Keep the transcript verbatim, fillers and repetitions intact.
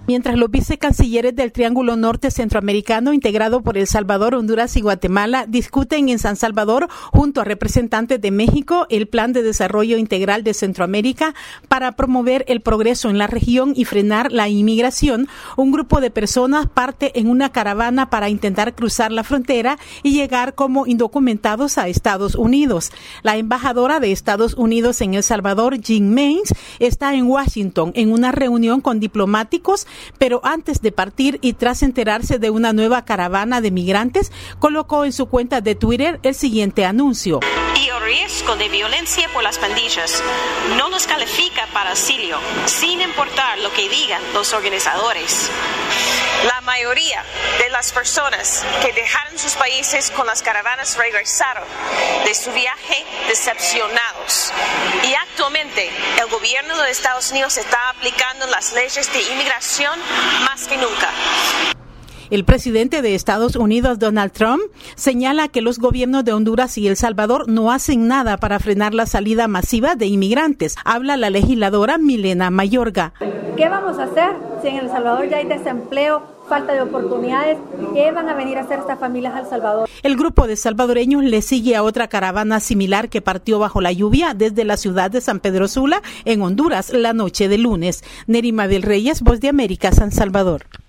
Mientras los vicecancilleres del Triángulo Norte Centroamericano, integrado por El Salvador, Honduras y Guatemala, discuten en San Salvador, junto a representantes de México, el Plan de Desarrollo Integral de Centroamérica para promover el progreso en la región y frenar la inmigración, un grupo de personas parte en una caravana para intentar cruzar la frontera y llegar como indocumentados a Estados Unidos. La embajadora de Estados Unidos en El Salvador, Jean Mains, está en Washington en una reunión con diplomáticos, pero antes de partir y tras enterarse de una nueva caravana de migrantes, colocó en su cuenta de Twitter el siguiente anuncio. Y el riesgo de violencia por las pandillas no nos califica para asilo, sin importar lo que digan los organizadores. La mayoría de las personas que dejaron sus países con las caravanas regresaron de su viaje decepcionados. Y actualmente el gobierno de Estados Unidos está aplicando las leyes de inmigración más que nunca. El presidente de Estados Unidos, Donald Trump, señala que los gobiernos de Honduras y El Salvador no hacen nada para frenar la salida masiva de inmigrantes. Habla la legisladora Milena Mayorga. ¿Qué vamos a hacer si en El Salvador ya hay desempleo, falta de oportunidades? ¿Qué van a venir a hacer estas familias a El Salvador? El grupo de salvadoreños le sigue a otra caravana similar que partió bajo la lluvia desde la ciudad de San Pedro Sula, en Honduras, la noche de lunes. Nerima del Reyes, Voz de América, San Salvador.